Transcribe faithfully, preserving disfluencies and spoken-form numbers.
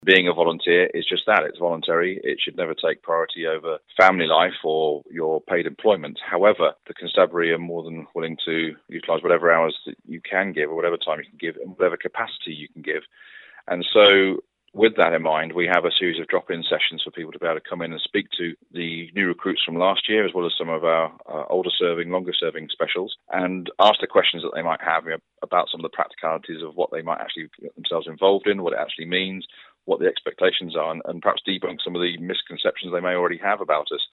Being a volunteer is just that. It's voluntary. It should never take priority over family life or your paid employment. However, the constabulary are more than willing to utilise whatever hours that you can give or whatever time you can give and whatever capacity you can give. And so with that in mind, we have a series of drop-in sessions for people to be able to come in and speak to the new recruits from last year, as well as some of our uh, older-serving, longer-serving specials, and ask the questions that they might have about some of the practicalities of what they might actually get themselves involved in, what it actually means, what the expectations are, and, and perhaps debunk some of the misconceptions they may already have about us.